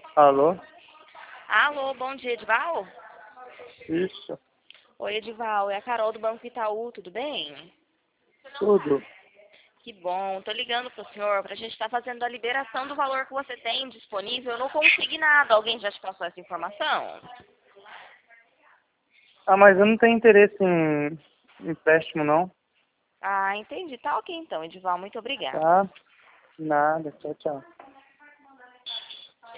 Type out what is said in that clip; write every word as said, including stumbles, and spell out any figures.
Alô? Alô, bom dia, Edival? Isso, Oi, Edival, é a Carol do Banco Itaú, tudo bem? tudo. Que bom, tô ligando pro senhor pra gente estar fazendo a liberação do valor que você tem disponível no consignado. Alguém já te passou essa informação? Ah, mas eu não tenho interesse em empréstimo, não. Ah, entendi. Tá ok então, Edival, muito obrigada. Tá? Nada, tchau, tchau.